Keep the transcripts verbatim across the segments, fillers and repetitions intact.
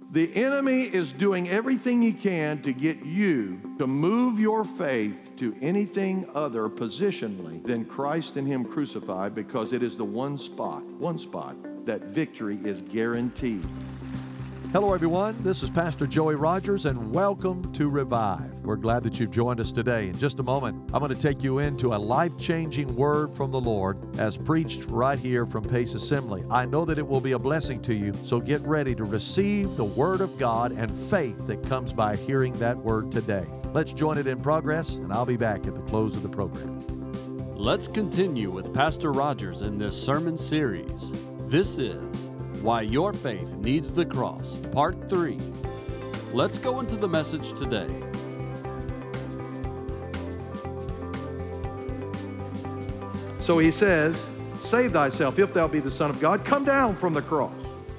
The enemy is doing everything he can to get you to move your faith to anything other positionally than Christ and him crucified, because it is the one spot, one spot that victory is guaranteed. Hello, everyone. This is Pastor Joey Rogers, and welcome to Revive. We're glad that you've joined us today. In just a moment, I'm going to take you into a life-changing word from the Lord as preached right here from Pace Assembly. I know that it will be a blessing to you, so get ready to receive the Word of God and faith that comes by hearing that Word today. Let's join it in progress, and I'll be back at the close of the program. Let's continue with Pastor Rogers in this sermon series. This is Why Your Faith Needs the Cross, Part three. Let's go into the message today. So he says, save thyself, if thou be the Son of God, come down from the cross.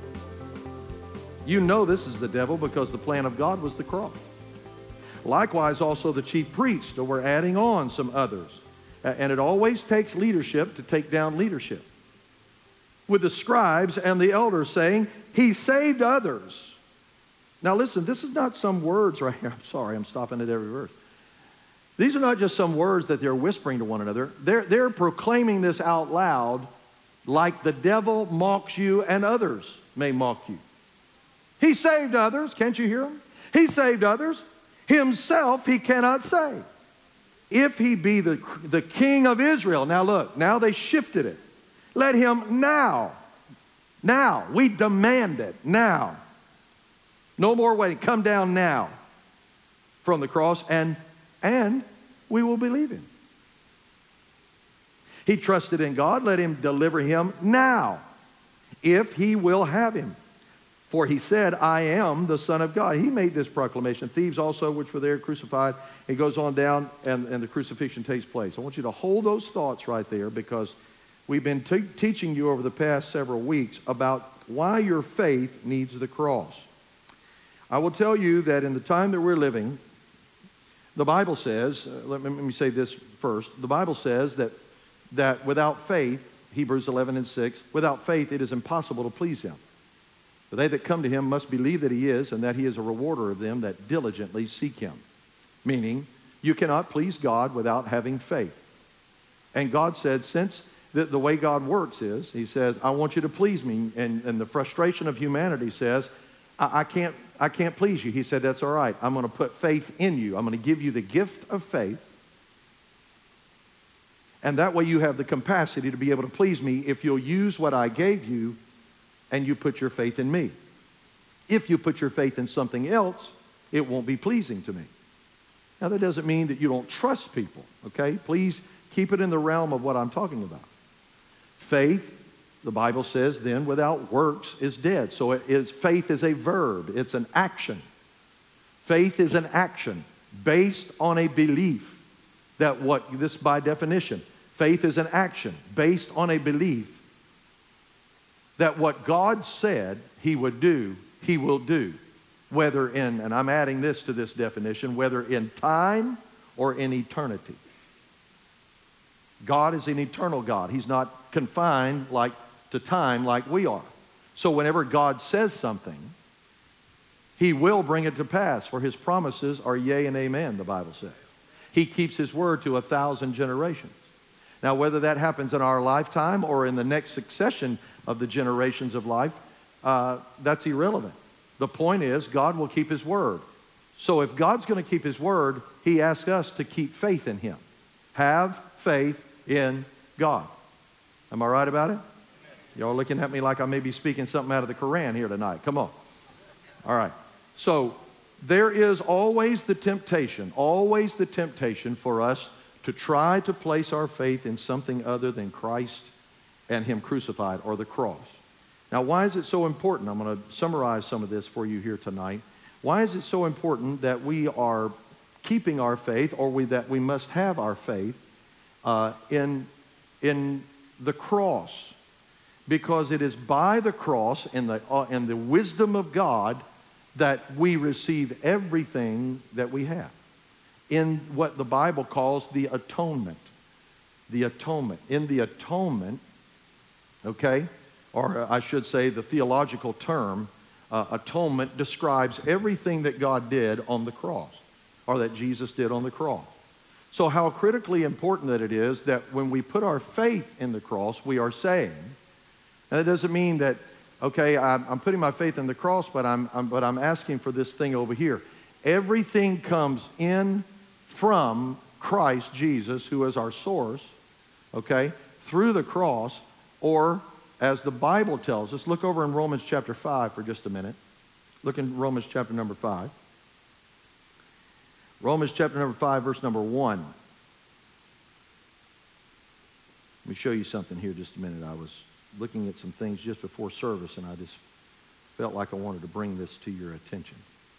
You know this is the devil, because the plan of God was the cross. Likewise, also the chief priests, or we're adding on some others. And it always takes leadership to take down leadership. With the scribes and the elders saying, he saved others. Now listen, this is not some words right here. I'm sorry, I'm stopping at every verse. These are not just some words that they're whispering to one another. They're, they're proclaiming this out loud, like the devil mocks you and others may mock you. He saved others. Can't you hear him? He saved others. Himself he cannot save. If he be the, the king of Israel. Now look, now they shifted it. Let him now, now, we demand it, now. No more waiting, come down now from the cross, and, and we will believe him. He trusted in God, let him deliver him now, if he will have him. For he said, I am the Son of God. He made this proclamation. Thieves also, which were there, crucified. He goes on down, and, and the crucifixion takes place. I want you to hold those thoughts right there, because we've been te- teaching you over the past several weeks about why your faith needs the cross. I will tell you that in the time that we're living, the Bible says, uh, let, me, let me say this first, the Bible says that, that without faith, Hebrews eleven and six, without faith it is impossible to please him. For they that come to him must believe that he is, and that he is a rewarder of them that diligently seek him. Meaning, you cannot please God without having faith. And God said, since The, the way God works is, he says, I want you to please me. And, and the frustration of humanity says, I, I, can't, I can't please you. He said, that's all right. I'm going to put faith in you. I'm going to give you the gift of faith. And that way you have the capacity to be able to please me if you'll use what I gave you and you put your faith in me. If you put your faith in something else, it won't be pleasing to me. Now, that doesn't mean that you don't trust people, okay? Please keep it in the realm of what I'm talking about. Faith, the Bible says, then, without works is dead. So it is, faith is a verb. It's an action. Faith is an action based on a belief that what, this by definition, faith is an action based on a belief that what God said he would do, he will do. Whether in, and I'm adding this to this definition, whether in time or in eternity. God is an eternal God. He's not confined like to time like we are. So whenever God says something, he will bring it to pass, for his promises are yea and amen, the Bible says. He keeps his word to a thousand generations. Now, whether that happens in our lifetime or in the next succession of the generations of life, uh, that's irrelevant. The point is, God will keep his word. So if God's going to keep his word, he asks us to keep faith in him. Have faith in God. Am I right about it? Y'all looking at me like I may be speaking something out of the Quran here tonight. Come on. All right. So there is always the temptation, always the temptation for us to try to place our faith in something other than Christ and him crucified, or the cross. Now, why is it so important? I'm going to summarize some of this for you here tonight. Why is it so important that we are keeping our faith, or we, that we must have our faith uh, in, in the cross? Because it is by the cross and the, uh, and the wisdom of God that we receive everything that we have. In what the Bible calls the atonement. The atonement. In the atonement, okay, or I should say the theological term uh, atonement describes everything that God did on the cross, or that Jesus did on the cross. So how critically important that it is that when we put our faith in the cross, we are saying, and that doesn't mean that, okay, I'm, I'm putting my faith in the cross, but I'm, I'm, but I'm asking for this thing over here. Everything comes in from Christ Jesus, who is our source, okay, through the cross, or as the Bible tells us. Look over in Romans chapter five for just a minute. Look in Romans chapter number five. Romans chapter number five, verse number one. Let me show you something here just a minute. I was looking at some things just before service, and I just felt like I wanted to bring this to your attention.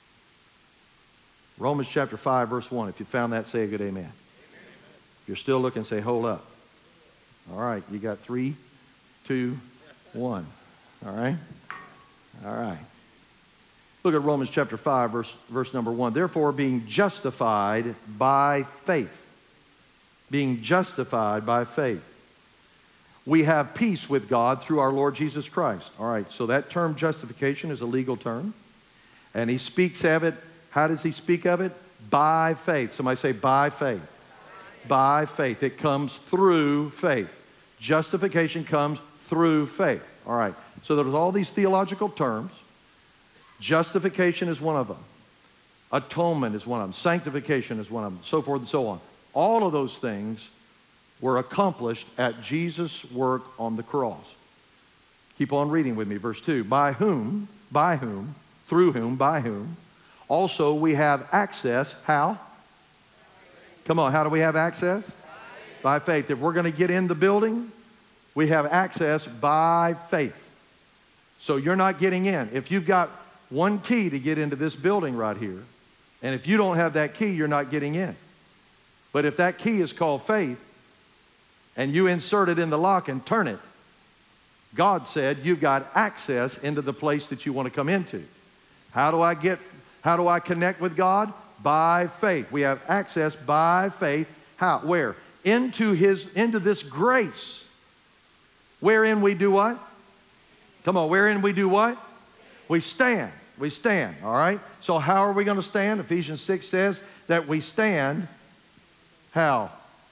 Romans chapter five, verse one. If you found that, say a good amen. Amen. If you're still looking, say, hold up. All right, you got three, two, one. All right? All right. Look at Romans chapter five, verse, verse number one. Therefore, being justified by faith. Being justified by faith. We have peace with God through our Lord Jesus Christ. All right, so that term justification is a legal term. And he speaks of it. How does he speak of it? By faith. Somebody say by faith. By faith. It comes through faith. Justification comes through faith. All right, so there's all these theological terms. Justification is one of them. Atonement is one of them. Sanctification is one of them. So forth and so on. All of those things were accomplished at Jesus' work on the cross. Keep on reading with me, verse two. By whom, by whom, through whom, by whom, also we have access, how? Come on, how do we have access? By faith. By faith. If we're going to get in the building, we have access by faith. So you're not getting in. If you've got one key to get into this building right here, and if you don't have that key, you're not getting in. But if that key is called faith, and you insert it in the lock and turn it, God said you've got access into the place that you want to come into. How do I get, how do I connect with God? By faith. We have access by faith. How? Where? Into his, into this grace. Wherein we do what? Come on, wherein we do what? We stand. We stand, all right? So how are we going to stand? Ephesians six says that we stand. How?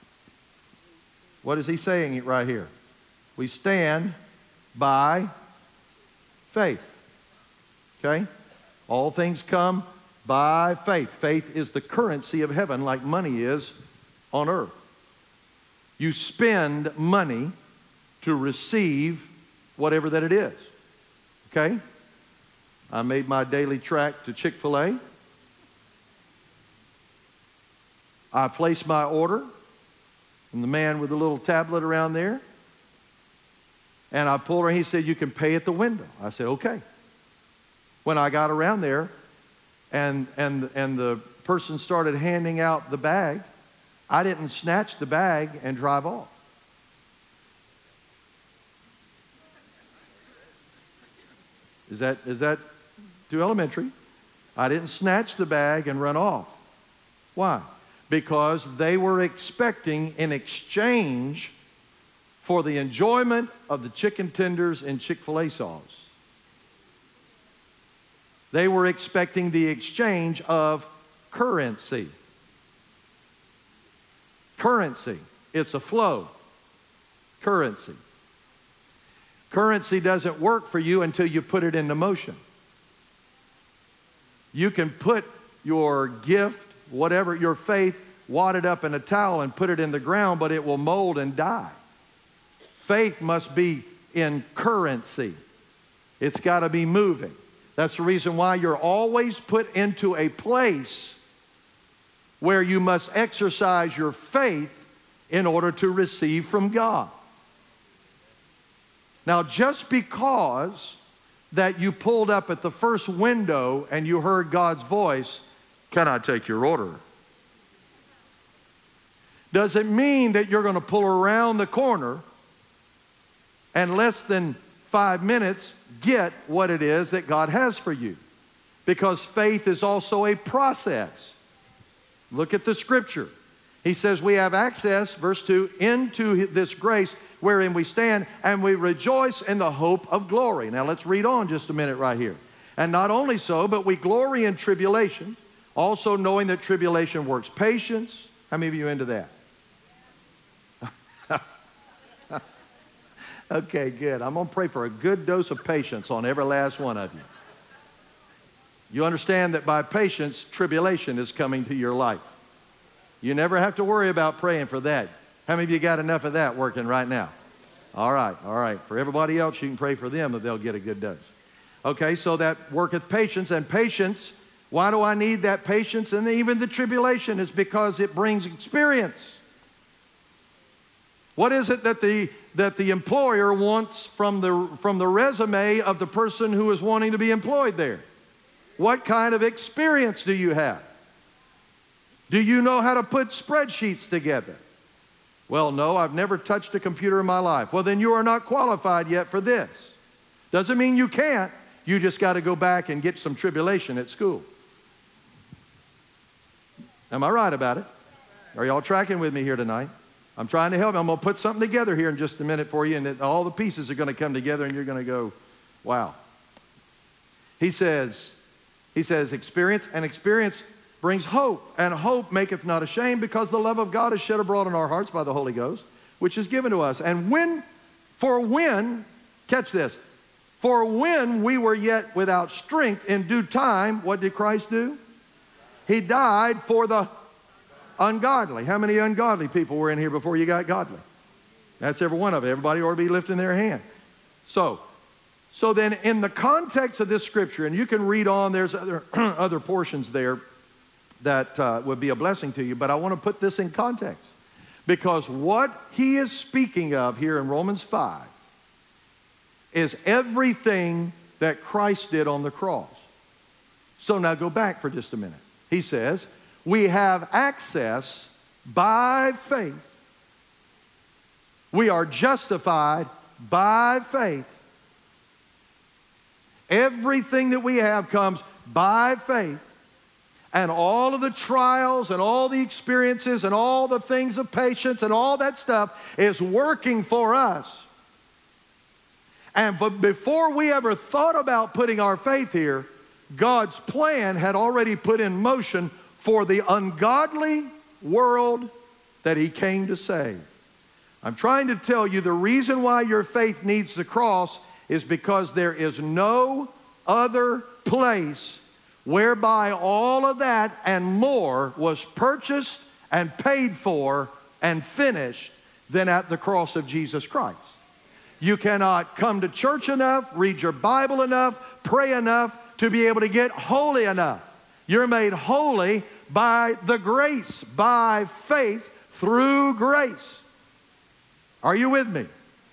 What is he saying right here? We stand by faith. Okay? All things come by faith. Faith is the currency of heaven, like money is on earth. You spend money to receive whatever that it is. Okay? I made my daily trek to Chick-fil-A. I placed my order, and the man with the little tablet around there, and I pulled her, and he said, you can pay at the window. I said, okay. When I got around there, and, and, and the person started handing out the bag, I didn't snatch the bag and drive off. Is that, is that too elementary? I didn't snatch the bag and run off. Why? Because they were expecting in exchange for the enjoyment of the chicken tenders and Chick-fil-A sauce. They were expecting the exchange of currency. Currency. It's a flow. Currency. Currency doesn't work for you until you put it into motion. You can put your gift, whatever, your faith, wad it up in a towel and put it in the ground, but it will mold and die. Faith must be in currency. It's got to be moving. That's the reason why you're always put into a place where you must exercise your faith in order to receive from God. Now, just because that you pulled up at the first window and you heard God's voice, can I take your order? Doesn't mean that you're going to pull around the corner and less than five minutes get what it is that God has for you. Because faith is also a process. Look at the scripture. He says we have access, verse two, into this grace wherein we stand, and we rejoice in the hope of glory. Now let's read on just a minute right here. And not only so, but we glory in tribulation, also knowing that tribulation works patience. How many of you into that? Okay, good. I'm going to pray for a good dose of patience on every last one of you. You understand that by patience, tribulation is coming to your life. You never have to worry about praying for that. How many of you got enough of that working right now? All right, all right. For everybody else, you can pray for them that they'll get a good dose. Okay, so that worketh patience, and patience, why do I need that patience? And even the tribulation is because it brings experience. What is it that the, that the employer wants from the, from the resume of the person who is wanting to be employed there? What kind of experience do you have? Do you know how to put spreadsheets together? Well, no, I've never touched a computer in my life. Well, then you are not qualified yet for this. Doesn't mean you can't. You just got to go back and get some tribulation at school. Am I right about it? Are y'all tracking with me here tonight? I'm trying to help you. I'm going to put something together here in just a minute for you, and it, all the pieces are going to come together, and you're going to go, wow. He says, he says, experience, and experience brings hope, and hope maketh not ashamed, because the love of God is shed abroad in our hearts by the Holy Ghost, which is given to us. And when, for when, catch this, for when we were yet without strength, in due time, what did Christ do? He died for the ungodly. How many ungodly people were in here before you got godly? That's every one of it. Everybody ought to be lifting their hand. So, so then in the context of this scripture, and you can read on, there's other, other portions there that uh, would be a blessing to you, but I want to put this in context. Because what he is speaking of here in Romans five is everything that Christ did on the cross. So now go back for just a minute. He says, we have access by faith. We are justified by faith. Everything that we have comes by faith. And all of the trials and all the experiences and all the things of patience and all that stuff is working for us. And before we ever thought about putting our faith here, God's plan had already put in motion for the ungodly world that he came to save. I'm trying to tell you the reason why your faith needs the cross is because there is no other place whereby all of that and more was purchased and paid for and finished than at the cross of Jesus Christ. You cannot come to church enough, read your Bible enough, pray enough to be able to get holy enough. You're made holy by the grace, by faith through grace. Are you with me?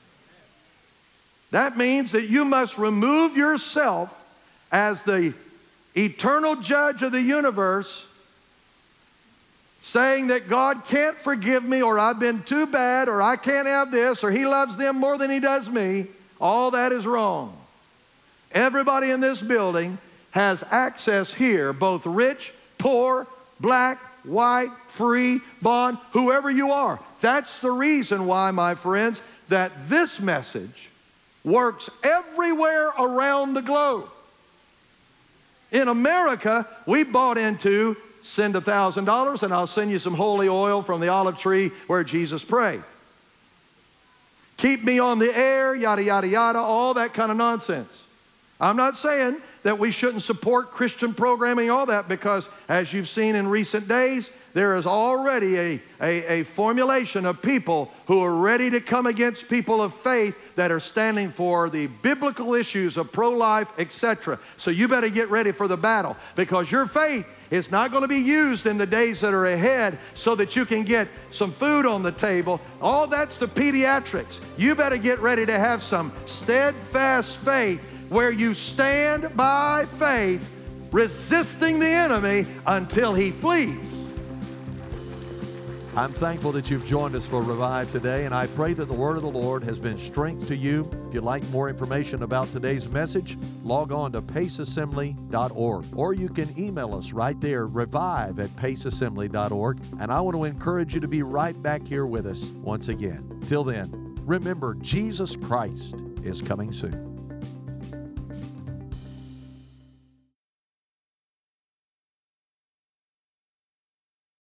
That means that you must remove yourself as the eternal judge of the universe, saying that God can't forgive me, or I've been too bad, or I can't have this, or he loves them more than he does me. All that is wrong. Everybody in this building has access here, both rich, poor, black, white, free, bond, whoever you are. That's the reason why, my friends, that this message works everywhere around the globe. In America, we bought into send a thousand dollars and I'll send you some holy oil from the olive tree where Jesus prayed. Keep me on the air, yada, yada, yada, all that kind of nonsense. I'm not saying that we shouldn't support Christian programming, all that, because as you've seen in recent days, there is already a, a, a formulation of people who are ready to come against people of faith that are standing for the biblical issues of pro-life, et cetera. So you better get ready for the battle, because your faith is not going to be used in the days that are ahead so that you can get some food on the table. All that's the pediatrics. You better get ready to have some steadfast faith where you stand by faith, resisting the enemy until he flees. I'm thankful that you've joined us for Revive today, and I pray that the word of the Lord has been strength to you. If you'd like more information about today's message, log on to pace assembly dot org, or you can email us right there, revive at pace assembly dot org, and I want to encourage you to be right back here with us once again. Till then, remember, Jesus Christ is coming soon.